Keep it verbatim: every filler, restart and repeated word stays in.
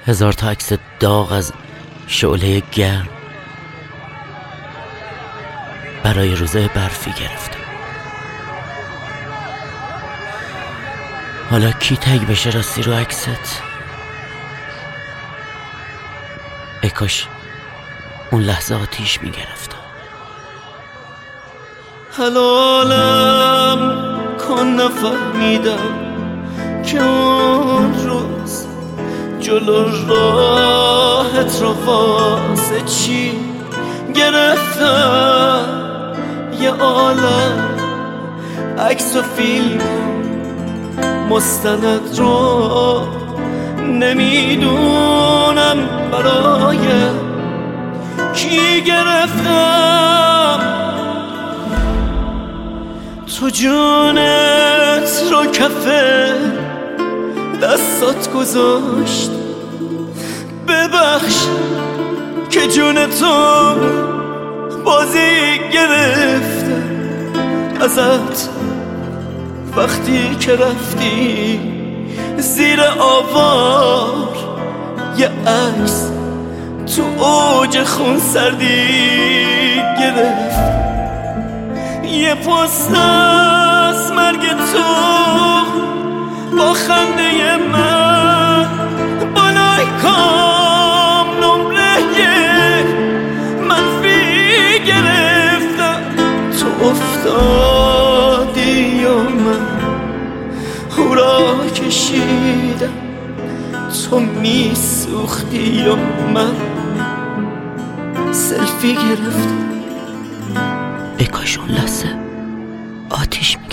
هزار تا عکس داغ از شعله گرم برای روزای برفی گرفتم. حالا کی تگ بشه راستی رو عکست؟ ای کاش اون لحظه آتیش میگرفتم. حلالم کن نفهمیدم که اون روز جلو راهت رو واسه چی گرفتم. یه عالم عکس و فیلم مستند رو نمیدونم برای کی گرفتم. تو جونت رو کفه دستات گذاشت، ببخش که جونتو بازی گرفته ازت وقتی که رفتی زیر آوار. یه عکس تو اوج خون سردی گرفت، یه پست از مرگ تو با خنده من بالای کام نمره منفی گرفتم. تو افتادی و من هورا کشیدم، تو میسوختی و من سلفی گرفتم. ای کاش اون لحظه آتیش